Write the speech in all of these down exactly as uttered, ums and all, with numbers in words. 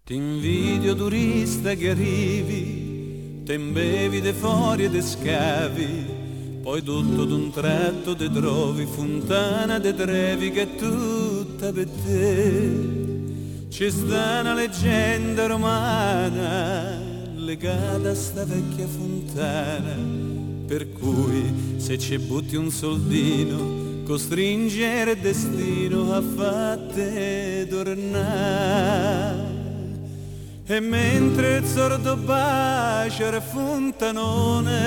Ti invidio turista che arrivi, te imbevi de fuori e de scavi, poi tutto d'un tratto te trovi fontana de Trevi che è tutta per te. Ci sta una leggenda romana legata a sta vecchia fontana, per cui se ci butti un soldino costringere il destino a fatte tornare. E mentre il sordo bacia il fontanone,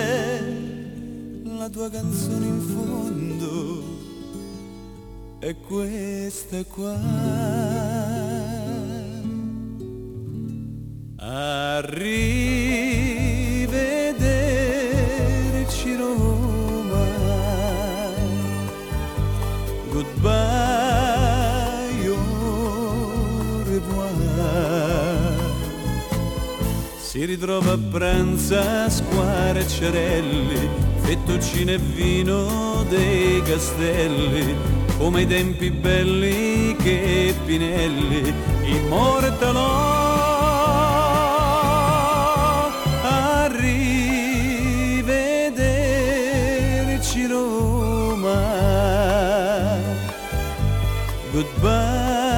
la tua canzone in fondo è questa qua. Arrivederci Roma, goodbye, au revoir. Si ritrova a pranzo a Squarciarelli, fettuccine e vino dei castelli, come ai tempi belli che Pinelli immortalò. Arrivederci Roma, goodbye.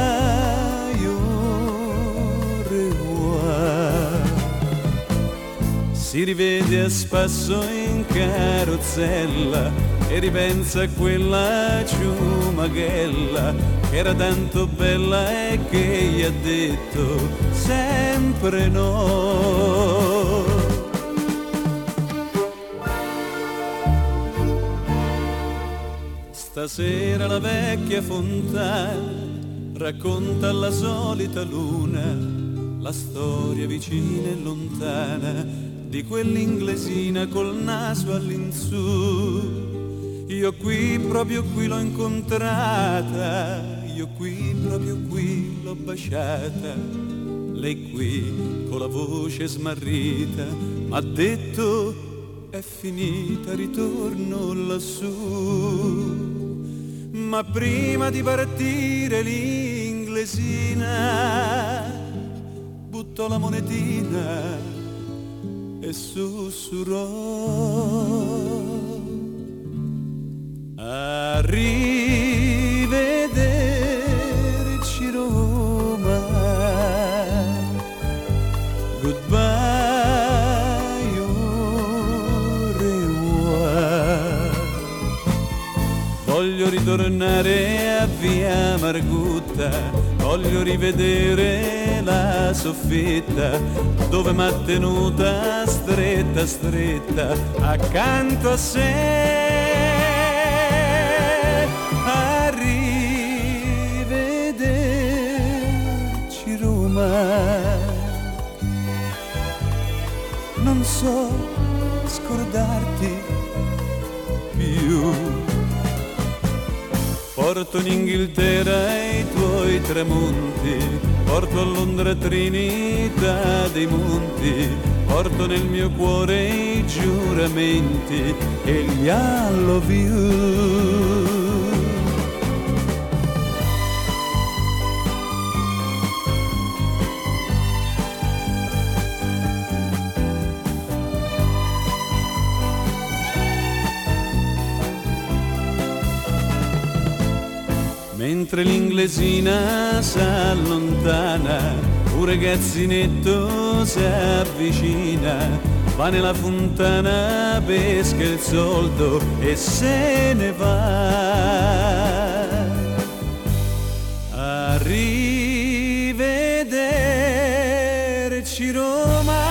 Si rivede a spasso in carrozzella e ripensa a quella ciumaghella che era tanto bella e che gli ha detto sempre no. Stasera la vecchia fontana racconta alla solita luna la storia vicina e lontana di quell'inglesina col naso all'insù. Io qui, proprio qui l'ho incontrata, io qui, proprio qui l'ho baciata. Lei qui, con la voce smarrita, m'ha detto è finita, ritorno lassù. Ma prima di partire l'inglesina buttò la monetina e sussurrò: arrivederci Roma, goodbye, au revoir. Voglio ritornare a via Margutta, voglio rivedere la soffitta dove m'ha tenuta stretta stretta accanto a sé. Arrivederci Roma, non so scordarti più. Porto in Inghilterra i tuoi tramonti, porto a Londra Trinità dei monti, porto nel mio cuore i giuramenti e gli I love you. Mentre l'inglesina s'allontana, un ragazzinetto s'avvicina, va nella fontana, pesca il soldo e se ne va. Arrivederci Roma,